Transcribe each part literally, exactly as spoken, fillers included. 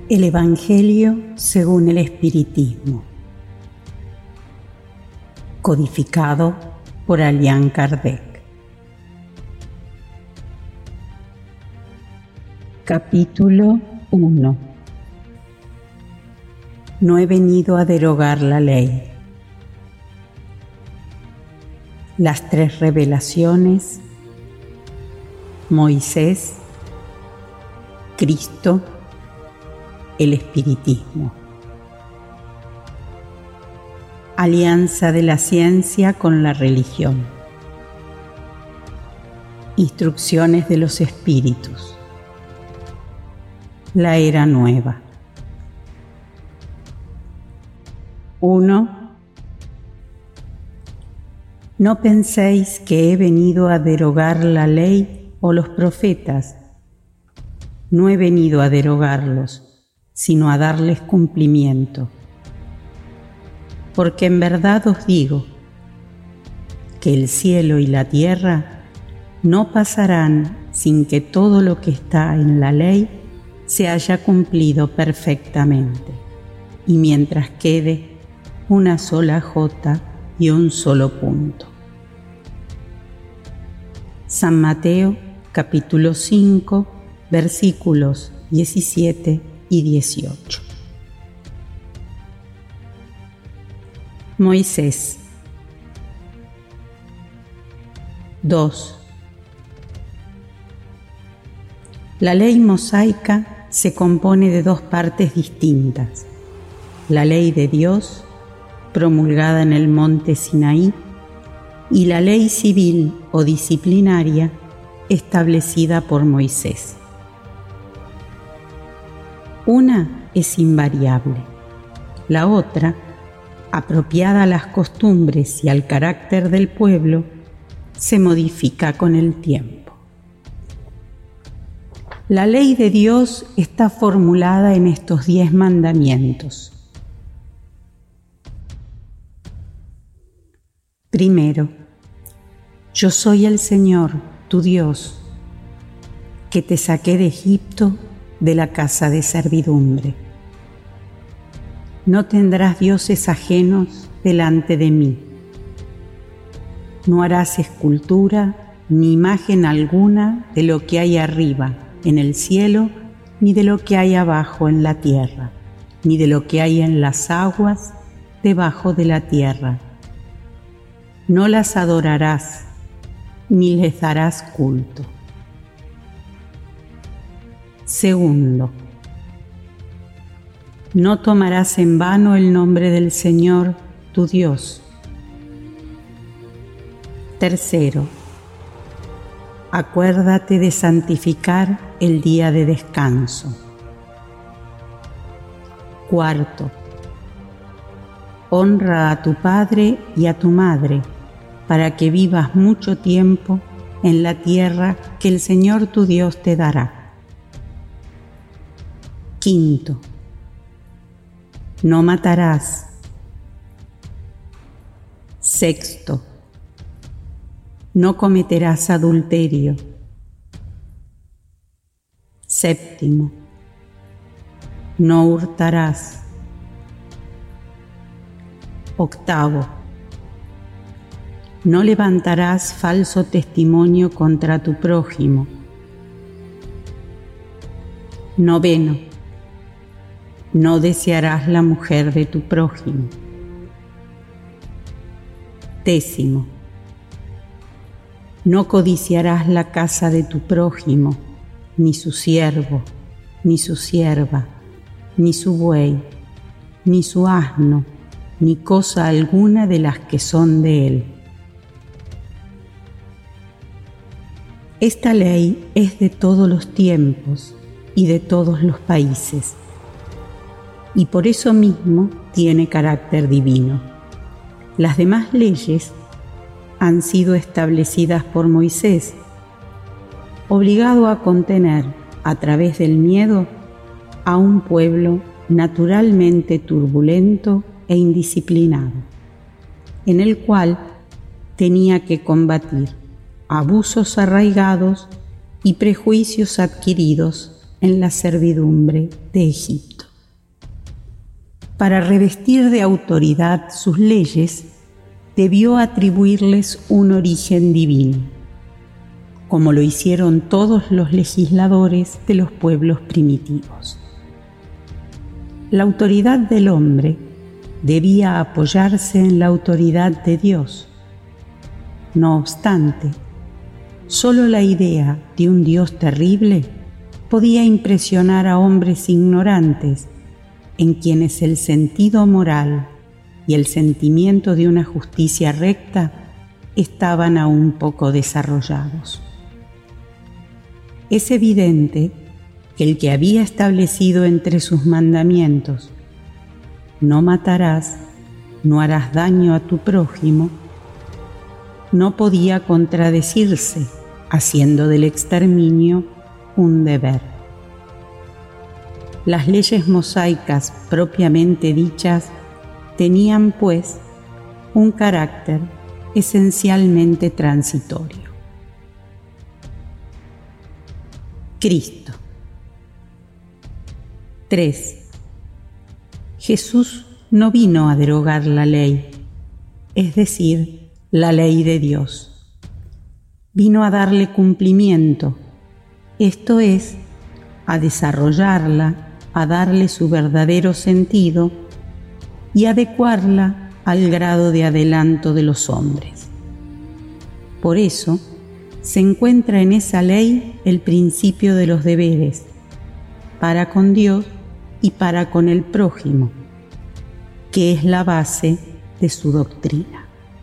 El Evangelio según el Espiritismo, codificado por Allan Kardec. Capítulo uno. No he venido a derogar la ley. Las tres revelaciones: Moisés, Cristo, el Espiritismo. Alianza de la ciencia con la religión. Instrucciones de los espíritus. La era nueva. uno. No penséis que he venido a derogar la ley o los profetas. No he venido a derogarlos, sino a darles cumplimiento. Porque en verdad os digo que el cielo y la tierra no pasarán sin que todo lo que está en la ley se haya cumplido perfectamente, y mientras quede una sola jota y un solo punto. San Mateo, capítulo cinco, versículos diecisiete y dieciocho. Moisés. dos. La ley mosaica se compone de dos partes distintas: la ley de Dios, promulgada en el monte Sinaí, y la ley civil o disciplinaria establecida por Moisés. Una es invariable, la otra, apropiada a las costumbres y al carácter del pueblo, se modifica con el tiempo. La ley de Dios está formulada en estos diez mandamientos. Primero, yo soy el Señor, tu Dios, que te saqué de Egipto, de la casa de servidumbre. No tendrás dioses ajenos delante de mí. No harás escultura ni imagen alguna de lo que hay arriba en el cielo, ni de lo que hay abajo en la tierra, ni de lo que hay en las aguas debajo de la tierra. No las adorarás, ni les darás culto. Segundo, no tomarás en vano el nombre del Señor, tu Dios. Tercero, acuérdate de santificar el día de descanso. Cuarto, honra a tu padre y a tu madre, para que vivas mucho tiempo en la tierra que el Señor tu Dios te dará. Quinto, no matarás. Sexto, no cometerás adulterio. Séptimo, no hurtarás. Octavo, no levantarás falso testimonio contra tu prójimo. Noveno, no desearás la mujer de tu prójimo. Décimo, no codiciarás la casa de tu prójimo, ni su siervo, ni su sierva, ni su buey, ni su asno, ni cosa alguna de las que son de él. Esta ley es de todos los tiempos y de todos los países, y por eso mismo tiene carácter divino. Las demás leyes han sido establecidas por Moisés, obligado a contener, a través del miedo, a un pueblo naturalmente turbulento e indisciplinado, en el cual tenía que combatir abusos arraigados y prejuicios adquiridos en la servidumbre de Egipto. para revestir de autoridad sus leyes, debió atribuirles un origen divino, como lo hicieron todos los legisladores de los pueblos primitivos. La autoridad del hombre debía apoyarse en la autoridad de Dios. No obstante, solo la idea de un Dios terrible podía impresionar a hombres ignorantes en quienes el sentido moral y el sentimiento de una justicia recta estaban aún poco desarrollados. Es evidente que el que había establecido entre sus mandamientos «No matarás, no harás daño a tu prójimo», no podía contradecirse, haciendo del exterminio un deber. Las leyes mosaicas propiamente dichas tenían, pues, un carácter esencialmente transitorio. Cristo. tres. Jesús no vino a derogar la ley, es decir, la ley de Dios. Vino a darle cumplimiento, esto es, a desarrollarla, a darle su verdadero sentido y adecuarla al grado de adelanto de los hombres. Por eso, se encuentra en esa ley el principio de los deberes, para con Dios y para con el prójimo, que es la base de su doctrina.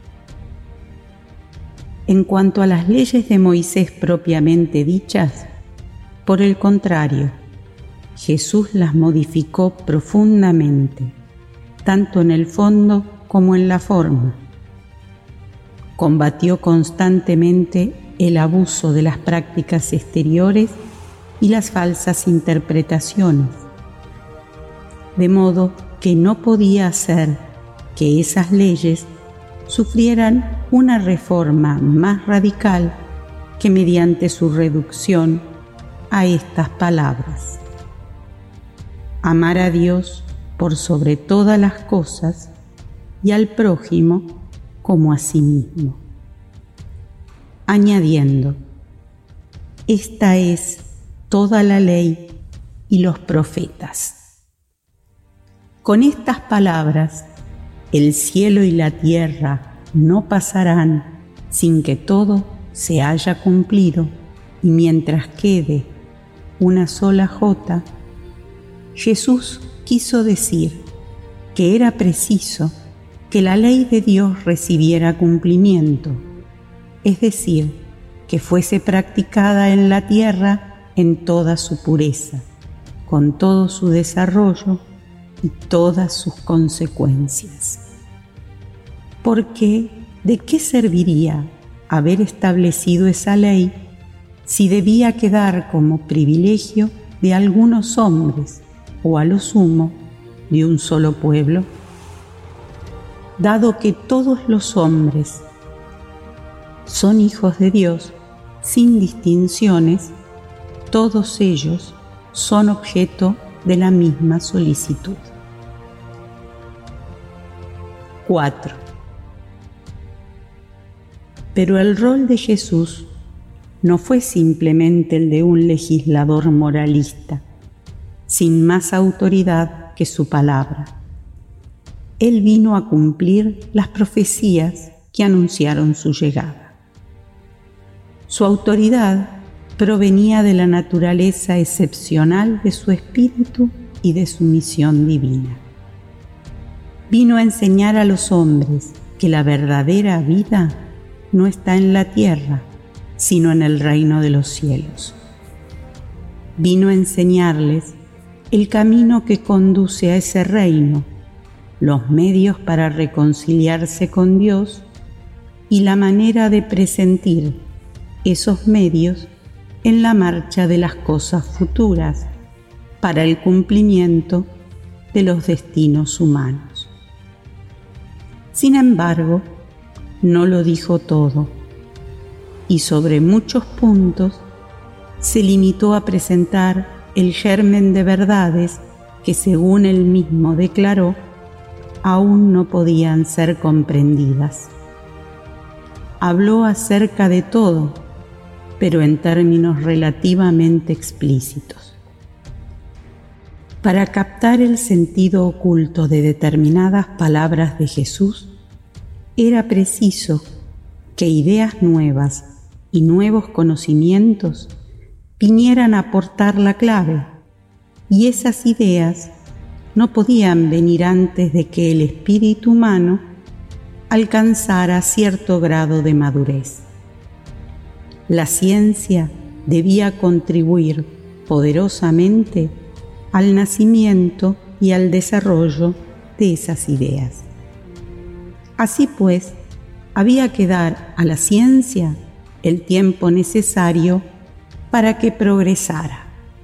En cuanto a las leyes de Moisés propiamente dichas, por el contrario, Jesús las modificó profundamente, tanto en el fondo como en la forma. Combatió constantemente el abuso de las prácticas exteriores y las falsas interpretaciones, de modo que no podía hacer que esas leyes sufrieran una reforma más radical que mediante su reducción a estas palabras: amar a Dios por sobre todas las cosas y al prójimo como a sí mismo, añadiendo: esta es toda la ley y los profetas. Con estas palabras, el cielo y la tierra no pasarán sin que todo se haya cumplido, y mientras quede una sola jota, Jesús quiso decir que era preciso que la ley de Dios recibiera cumplimiento, es decir, que fuese practicada en la tierra en toda su pureza, con todo su desarrollo y todas sus consecuencias. Porque, ¿de qué serviría haber establecido esa ley si debía quedar como privilegio de algunos hombres o a lo sumo de un solo pueblo? Dado que todos los hombres son hijos de Dios sin distinciones, todos ellos son objeto de la misma solicitud. cuatro. Pero el rol de Jesús no fue simplemente el de un legislador moralista, sin más autoridad que su palabra. Él vino a cumplir las profecías que anunciaron su llegada. Su autoridad provenía de la naturaleza excepcional de su espíritu y de su misión divina. Vino a enseñar a los hombres que la verdadera vida no está en la tierra, sino en el reino de los cielos. Vino a enseñarles el camino que conduce a ese reino, los medios para reconciliarse con Dios y la manera de presentir esos medios en la marcha de las cosas futuras para el cumplimiento de los destinos humanos. Sin embargo, no lo dijo todo, y sobre muchos puntos se limitó a presentar el germen de verdades que, según él mismo declaró, aún no podían ser comprendidas. Habló acerca de todo, pero en términos relativamente explícitos. Para captar el sentido oculto de determinadas palabras de Jesús, era preciso que ideas nuevas y nuevos conocimientos vinieran a aportar la clave, y esas ideas no podían venir antes de que el espíritu humano alcanzara cierto grado de madurez. La ciencia debía contribuir poderosamente al nacimiento y al desarrollo de esas ideas. Así pues, había que dar a la ciencia el tiempo necesario para que progresara.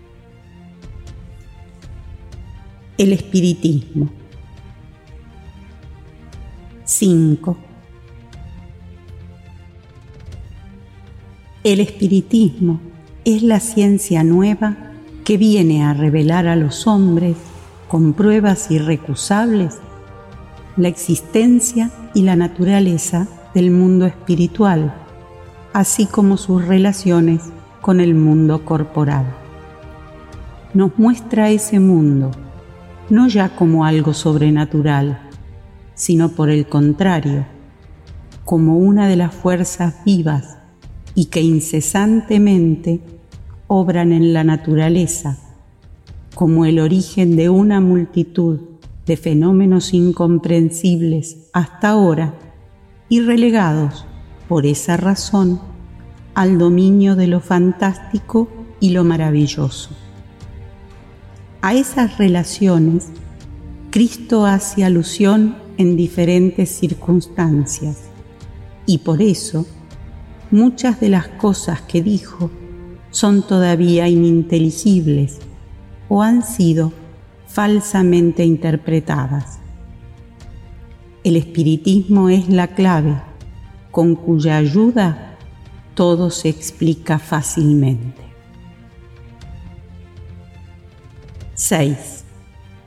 El espiritismo. cinco. El espiritismo es la ciencia nueva que viene a revelar a los hombres, con pruebas irrecusables, la existencia y la naturaleza del mundo espiritual, así como sus relaciones con el mundo corporal. Nos muestra ese mundo, no ya como algo sobrenatural, sino por el contrario, como una de las fuerzas vivas y que incesantemente obran en la naturaleza, como el origen de una multitud de fenómenos incomprensibles hasta ahora y relegados, por esa razón, al dominio de lo fantástico y lo maravilloso. A esas relaciones, Cristo hace alusión en diferentes circunstancias, y por eso muchas de las cosas que dijo son todavía ininteligibles o han sido falsamente interpretadas. El espiritismo es la clave con cuya ayuda todo se explica fácilmente. seis.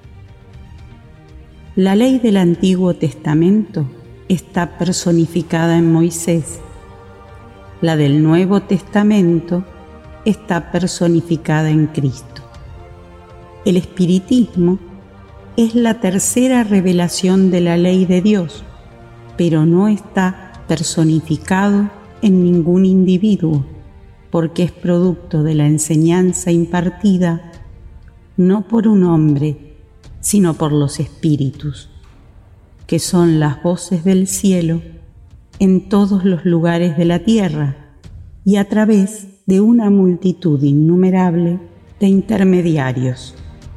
La ley del Antiguo Testamento está personificada en Moisés. La del Nuevo Testamento está personificada en Cristo. El espiritismo es la tercera revelación de la ley de Dios, pero no está personificado en ningún individuo, porque es producto de la enseñanza impartida no por un hombre, sino por los espíritus, que son las voces del cielo en todos los lugares de la tierra y a través de una multitud innumerable de intermediarios.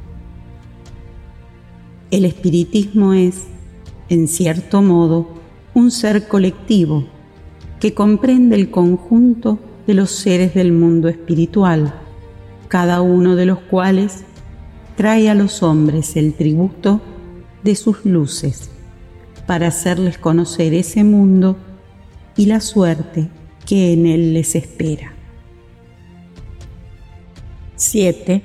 El espiritismo es, en cierto modo, un ser colectivo que comprende el conjunto de los seres del mundo espiritual, cada uno de los cuales trae a los hombres el tributo de sus luces para hacerles conocer ese mundo y la suerte que en él les espera. siete.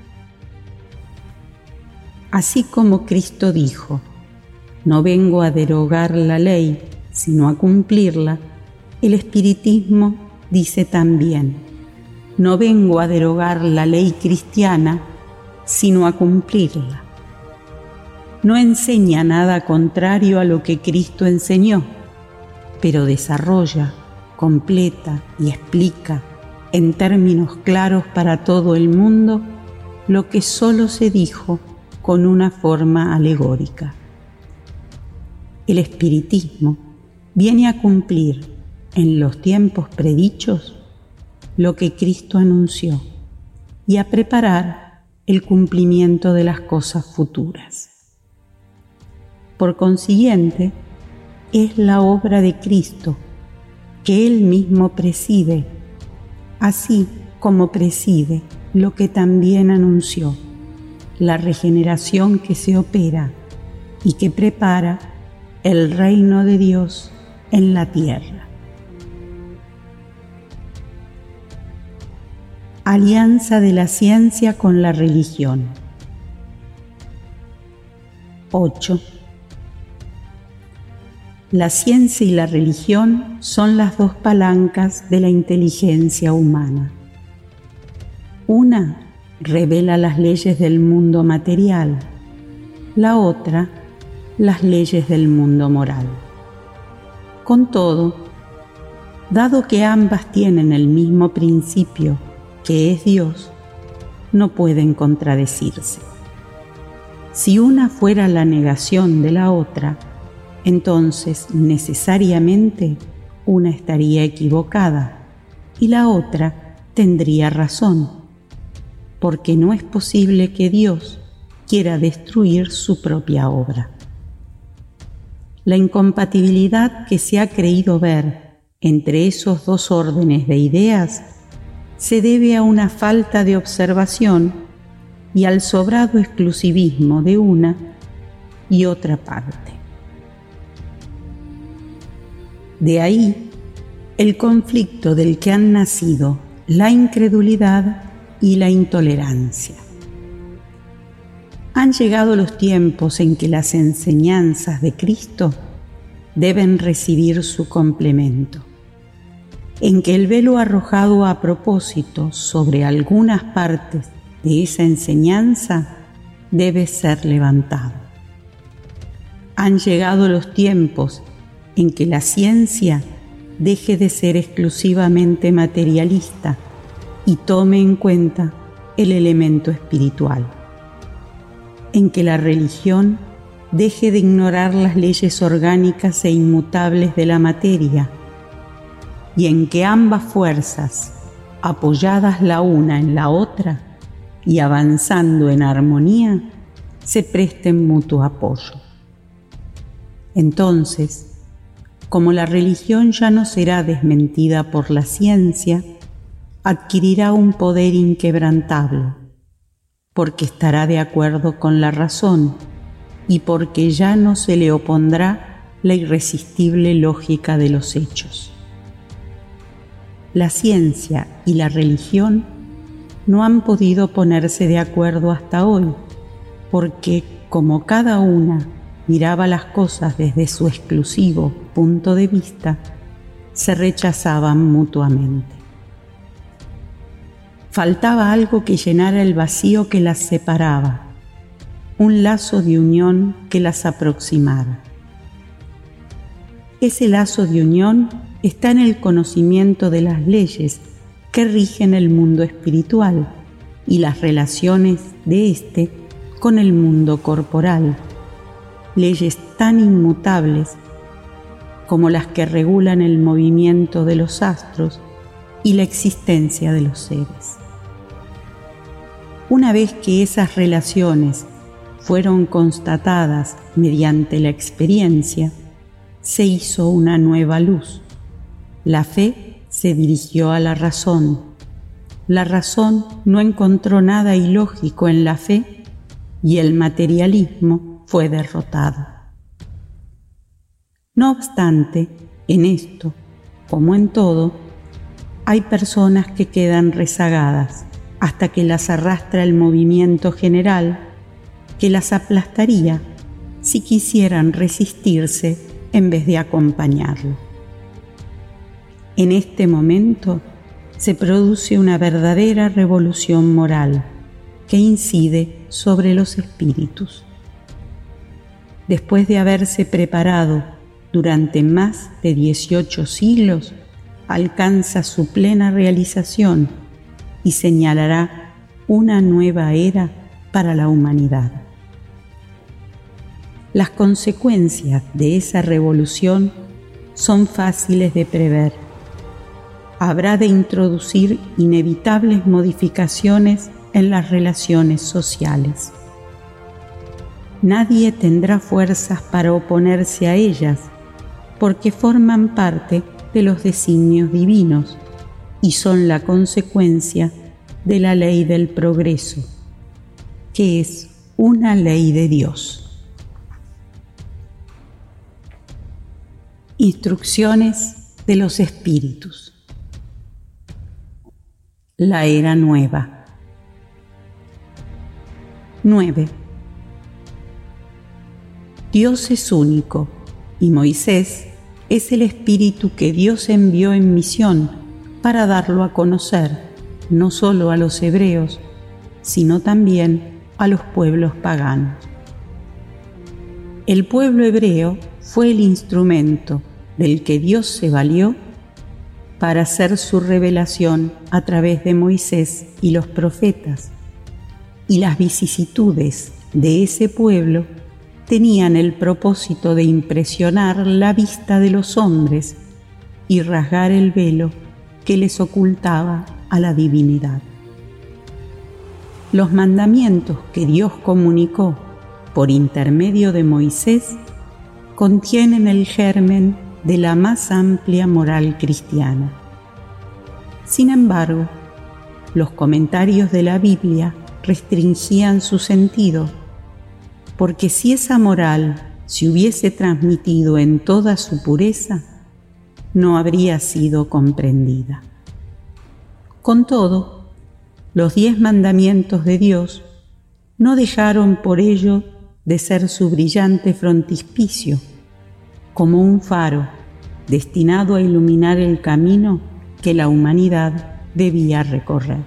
Así como Cristo dijo, no vengo a derogar la ley, sino a cumplirla, el espiritismo dice también, no vengo a derogar la ley cristiana, sino a cumplirla. No enseña nada contrario a lo que Cristo enseñó, pero desarrolla, completa y explica en términos claros para todo el mundo lo que solo se dijo con una forma alegórica. El espiritismo viene a cumplir en los tiempos predichos lo que Cristo anunció y a preparar el cumplimiento de las cosas futuras. Por consiguiente, es la obra de Cristo que Él mismo preside, así como preside lo que también anunció, la regeneración que se opera y que prepara el reino de Dios en la tierra. Alianza de la ciencia con la religión. ocho. La ciencia y la religión son las dos palancas de la inteligencia humana. Una revela las leyes del mundo material, la otra las leyes del mundo moral. Con todo, dado que ambas tienen el mismo principio, que es Dios, no pueden contradecirse. Si una fuera la negación de la otra, entonces necesariamente una estaría equivocada y la otra tendría razón, porque no es posible que Dios quiera destruir su propia obra. La incompatibilidad que se ha creído ver entre esos dos órdenes de ideas se debe a una falta de observación y al sobrado exclusivismo de una y otra parte. De ahí el conflicto del que han nacido la incredulidad y la intolerancia. Han llegado los tiempos en que las enseñanzas de Cristo deben recibir su complemento, en que el velo arrojado a propósito sobre algunas partes de esa enseñanza debe ser levantado. Han llegado los tiempos en que la ciencia deje de ser exclusivamente materialista y tome en cuenta el elemento espiritual, en que la religión deje de ignorar las leyes orgánicas e inmutables de la materia, y en que ambas fuerzas, apoyadas la una en la otra y avanzando en armonía, se presten mutuo apoyo. Entonces, como la religión ya no será desmentida por la ciencia, adquirirá un poder inquebrantable, porque estará de acuerdo con la razón y porque ya no se le opondrá la irresistible lógica de los hechos. La ciencia y la religión no han podido ponerse de acuerdo hasta hoy, porque como cada una miraba las cosas desde su exclusivo punto de vista, se rechazaban mutuamente. Faltaba algo que llenara el vacío que las separaba, un lazo de unión que las aproximara. Ese lazo de unión está en el conocimiento de las leyes que rigen el mundo espiritual y las relaciones de éste con el mundo corporal, leyes tan inmutables como las que regulan el movimiento de los astros y la existencia de los seres. Una vez que esas relaciones fueron constatadas mediante la experiencia, se hizo una nueva luz. La fe se dirigió a la razón. La razón no encontró nada ilógico en la fe y el materialismo fue derrotado. No obstante, en esto, como en todo, hay personas que quedan rezagadas hasta que las arrastra el movimiento general que las aplastaría si quisieran resistirse en vez de acompañarlo. En este momento se produce una verdadera revolución moral que incide sobre los espíritus. Después de haberse preparado durante más de dieciocho siglos, alcanza su plena realización y señalará una nueva era para la humanidad. Las consecuencias de esa revolución son fáciles de prever. Habrá de introducir inevitables modificaciones en las relaciones sociales. Nadie tendrá fuerzas para oponerse a ellas, porque forman parte de los designios divinos y son la consecuencia de la ley del progreso, que es una ley de Dios. Instrucciones de los espíritus. La era nueva. nueve. Dios es único y Moisés es el espíritu que Dios envió en misión para darlo a conocer no solo a los hebreos, sino también a los pueblos paganos. El pueblo hebreo fue el instrumento del que Dios se valió para hacer su revelación a través de Moisés y los profetas, y las vicisitudes de ese pueblo tenían el propósito de impresionar la vista de los hombres y rasgar el velo que les ocultaba a la divinidad. Los mandamientos que Dios comunicó por intermedio de Moisés contienen el germen de la más amplia moral cristiana. Sin embargo, los comentarios de la Biblia restringían su sentido, porque si esa moral se hubiese transmitido en toda su pureza, no habría sido comprendida. Con todo, los diez mandamientos de Dios no dejaron por ello de ser su brillante frontispicio, como un faro destinado a iluminar el camino que la humanidad debía recorrer.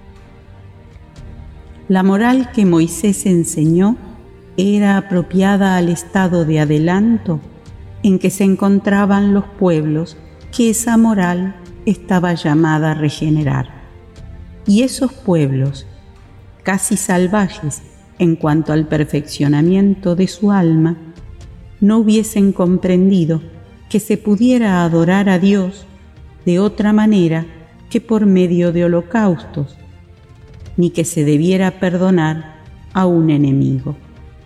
La moral que Moisés enseñó era apropiada al estado de adelanto en que se encontraban los pueblos que esa moral estaba llamada a regenerar. Y esos pueblos, casi salvajes en cuanto al perfeccionamiento de su alma, no hubiesen comprendido que se pudiera adorar a Dios de otra manera que por medio de holocaustos, ni que se debiera perdonar a un enemigo.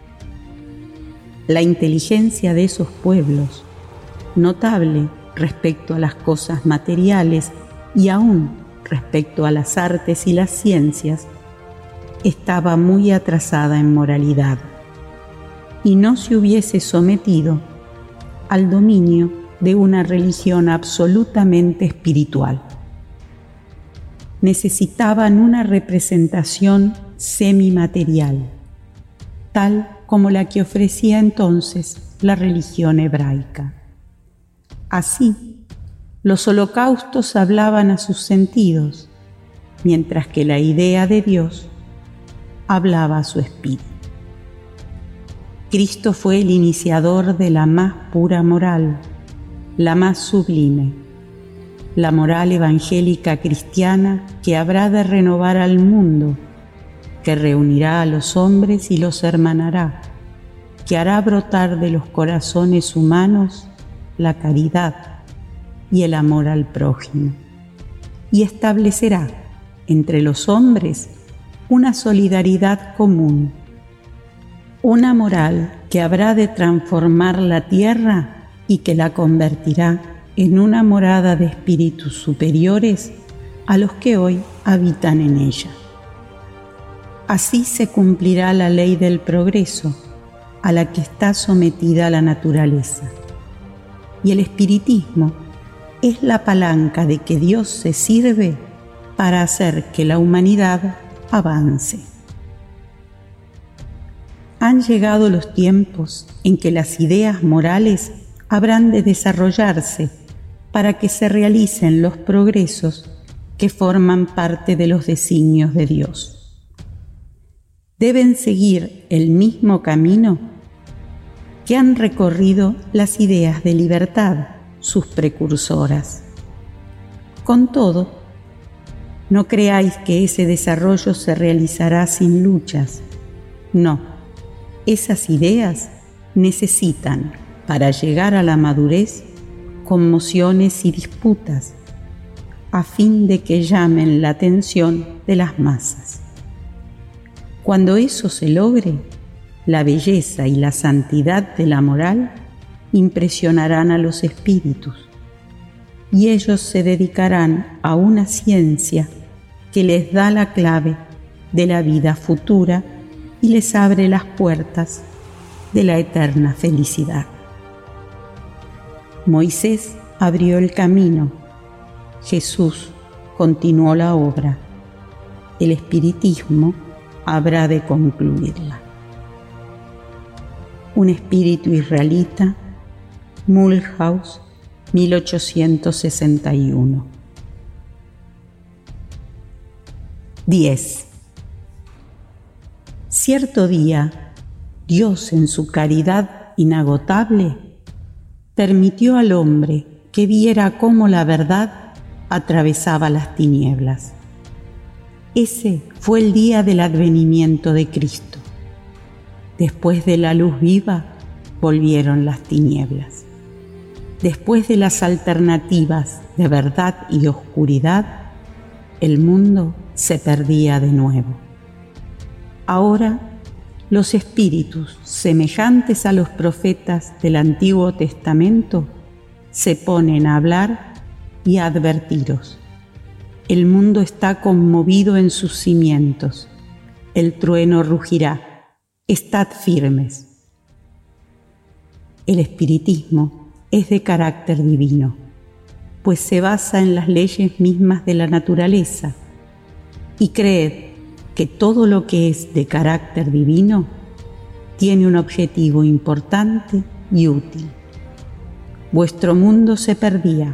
La inteligencia de esos pueblos, notable respecto a las cosas materiales y aún respecto a las artes y las ciencias, estaba muy atrasada en moralidad y no se hubiese sometido al dominio de una religión absolutamente espiritual. Necesitaban una representación semimaterial, tal como la que ofrecía entonces la religión hebraica. Así, los holocaustos hablaban a sus sentidos, mientras que la idea de Dios hablaba a su espíritu. Cristo fue el iniciador de la más pura moral, la más sublime, la moral evangélica cristiana que habrá de renovar al mundo, que reunirá a los hombres y los hermanará, que hará brotar de los corazones humanos la caridad y el amor al prójimo, y establecerá entre los hombres una solidaridad común, una moral que habrá de transformar la tierra y que la convertirá en una morada de espíritus superiores a los que hoy habitan en ella. Así se cumplirá la ley del progreso a la que está sometida la naturaleza. Y el espiritismo es la palanca de que Dios se sirve para hacer que la humanidad avance. Han llegado los tiempos en que las ideas morales habrán de desarrollarse para que se realicen los progresos que forman parte de los designios de Dios. Deben seguir el mismo camino que han recorrido las ideas de libertad, sus precursoras. Con todo, no creáis que ese desarrollo se realizará sin luchas. No, esas ideas necesitan, para llegar a la madurez, conmociones y disputas, a fin de que llamen la atención de las masas. Cuando eso se logre, la belleza y la santidad de la moral impresionarán a los espíritus, y ellos se dedicarán a una ciencia que les da la clave de la vida futura y les abre las puertas de la eterna felicidad. Moisés abrió el camino, Jesús continuó la obra, el espiritismo habrá de concluirla. Un espíritu israelita Mulhouse, mil ochocientos sesenta y uno. diez. Cierto día, Dios, en su caridad inagotable, permitió al hombre que viera cómo la verdad atravesaba las tinieblas. Ese fue el día del advenimiento de Cristo. Después de la luz viva, volvieron las tinieblas. Después de las alternativas de verdad y oscuridad, el mundo se perdía de nuevo. Ahora, los espíritus, semejantes a los profetas del Antiguo Testamento, se ponen a hablar y a advertiros. El mundo está conmovido en sus cimientos. El trueno rugirá. Estad firmes. El espiritismo es de carácter divino, pues se basa en las leyes mismas de la naturaleza, y creed que todo lo que es de carácter divino tiene un objetivo importante y útil. Vuestro mundo se perdía.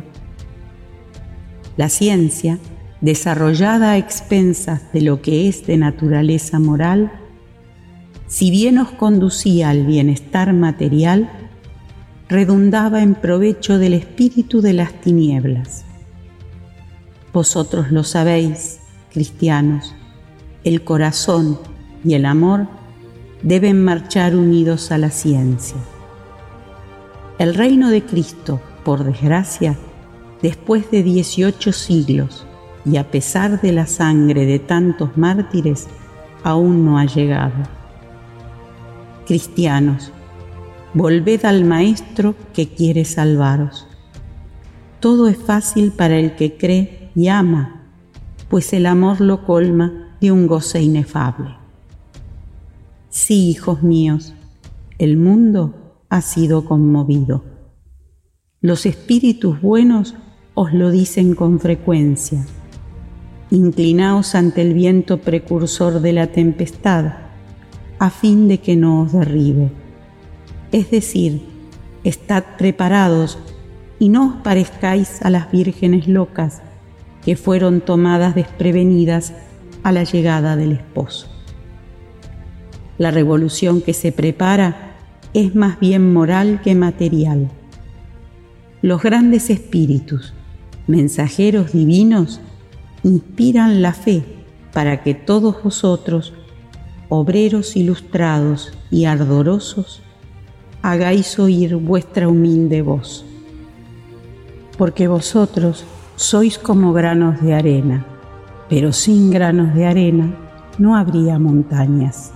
La ciencia, desarrollada a expensas de lo que es de naturaleza moral, si bien os conducía al bienestar material, redundaba en provecho del espíritu de las tinieblas. Vosotros lo sabéis, cristianos, el corazón y el amor deben marchar unidos a la ciencia. El reino de Cristo, por desgracia, después de dieciocho siglos y a pesar de la sangre de tantos mártires, aún no ha llegado. Cristianos, volved al Maestro que quiere salvaros. Todo es fácil para el que cree y ama, pues el amor lo colma de un goce inefable. Sí, hijos míos, el mundo ha sido conmovido. Los espíritus buenos os lo dicen con frecuencia. Inclinaos ante el viento precursor de la tempestad, a fin de que no os derribe. Es decir, estad preparados y no os parezcáis a las vírgenes locas que fueron tomadas desprevenidas a la llegada del esposo. La revolución que se prepara es más bien moral que material. Los grandes espíritus, mensajeros divinos, inspiran la fe para que todos vosotros, obreros ilustrados y ardorosos, hagáis oír vuestra humilde voz. Porque vosotros sois como granos de arena, pero sin granos de arena no habría montañas.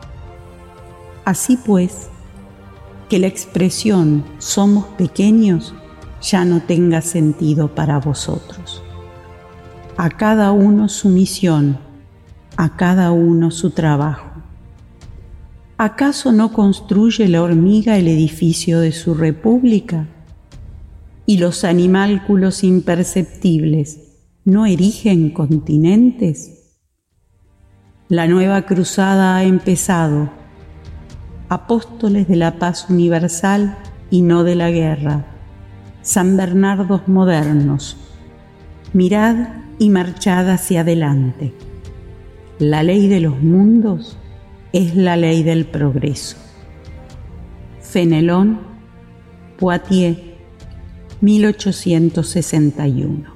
Así pues, que la expresión somos pequeños ya no tenga sentido para vosotros. A cada uno su misión, a cada uno su trabajo. ¿Acaso no construye la hormiga el edificio de su república? ¿Y los animálculos imperceptibles no erigen continentes? La nueva cruzada ha empezado. Apóstoles de la paz universal y no de la guerra, San Bernardos modernos, mirad y marchad hacia adelante. La ley de los mundos es la ley del progreso. Fenelón, Poitiers, mil ochocientos sesenta y uno.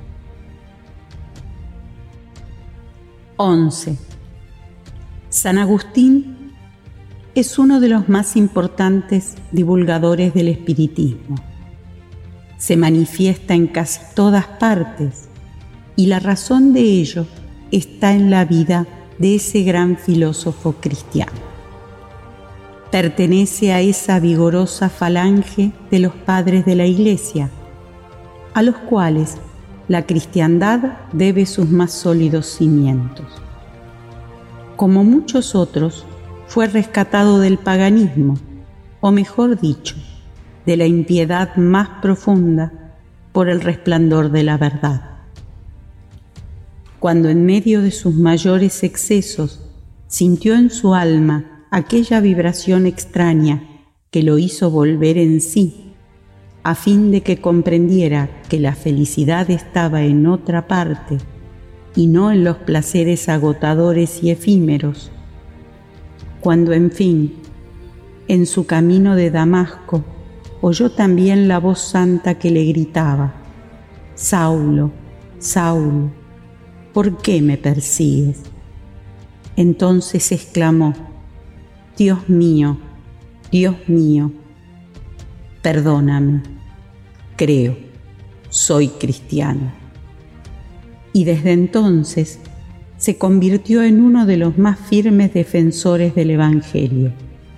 once. San Agustín es uno de los más importantes divulgadores del espiritismo. Se manifiesta en casi todas partes y la razón de ello está en la vida de ese gran filósofo cristiano. Pertenece a esa vigorosa falange de los padres de la Iglesia, a los cuales la cristiandad debe sus más sólidos cimientos. Como muchos otros, fue rescatado del paganismo, o mejor dicho, de la impiedad más profunda por el resplandor de la verdad. Cuando en medio de sus mayores excesos sintió en su alma aquella vibración extraña que lo hizo volver en sí, a fin de que comprendiera que la felicidad estaba en otra parte y no en los placeres agotadores y efímeros. Cuando, en fin, en su camino de Damasco, oyó también la voz santa que le gritaba: «Saulo, Saulo, ¿por qué me persigues?». Entonces exclamó: «Dios mío, Dios mío, perdóname, creo, soy cristiano». Y desde entonces se convirtió en uno de los más firmes defensores del Evangelio.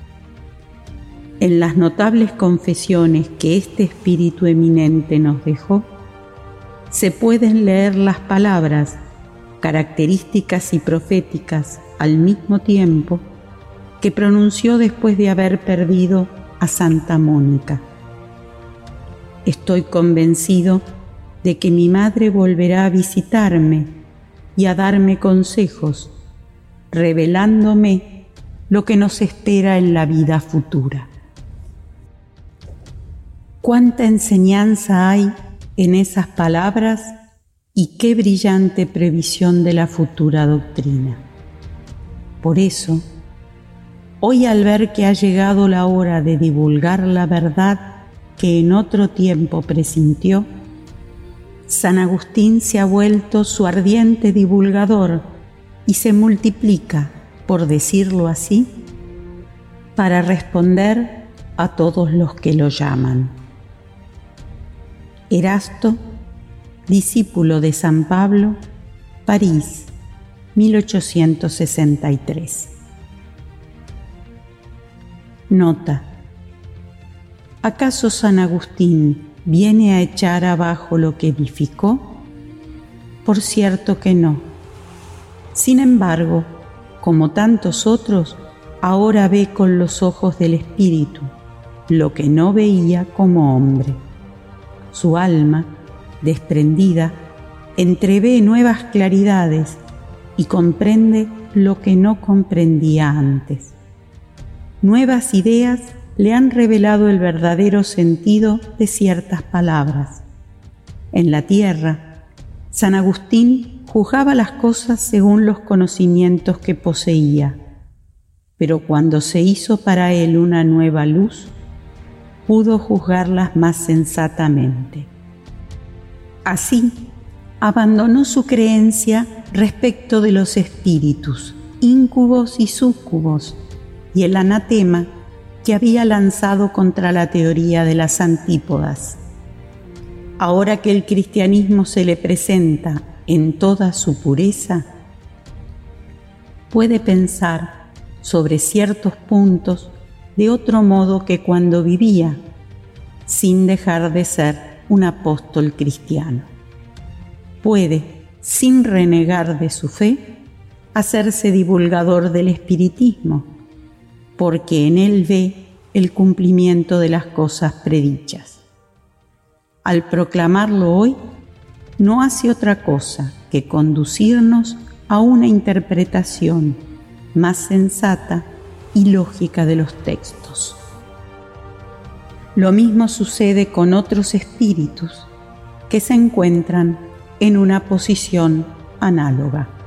En las notables confesiones que este espíritu eminente nos dejó, se pueden leer las palabras, características y proféticas al mismo tiempo, que pronunció después de haber perdido a Santa Mónica: «Estoy convencido de que mi madre volverá a visitarme y a darme consejos, revelándome lo que nos espera en la vida futura». Cuánta enseñanza hay en esas palabras y qué brillante previsión de la futura doctrina. Por eso, hoy, al ver que ha llegado la hora de divulgar la verdad que en otro tiempo presintió, San Agustín se ha vuelto su ardiente divulgador y se multiplica, por decirlo así, para responder a todos los que lo llaman. Erasto, discípulo de San Pablo, París, mil ochocientos sesenta y tres. Nota: ¿acaso San Agustín viene a echar abajo lo que edificó? Por cierto que no. Sin embargo, como tantos otros, ahora ve con los ojos del Espíritu lo que no veía como hombre. Su alma, desprendida, entrevé nuevas claridades y comprende lo que no comprendía antes. Nuevas ideas le han revelado el verdadero sentido de ciertas palabras. En la tierra, San Agustín juzgaba las cosas según los conocimientos que poseía, pero cuando se hizo para él una nueva luz, pudo juzgarlas más sensatamente. Así, abandonó su creencia respecto de los espíritus, íncubos y súcubos, y el anatema que había lanzado contra la teoría de las antípodas. Ahora que el cristianismo se le presenta en toda su pureza, puede pensar sobre ciertos puntos de otro modo que cuando vivía, sin dejar de ser un apóstol cristiano. Puede, sin renegar de su fe, hacerse divulgador del espiritismo, porque en él ve el cumplimiento de las cosas predichas. Al proclamarlo hoy, no hace otra cosa que conducirnos a una interpretación más sensata y lógica de los textos. Lo mismo sucede con otros espíritus que se encuentran en una posición análoga.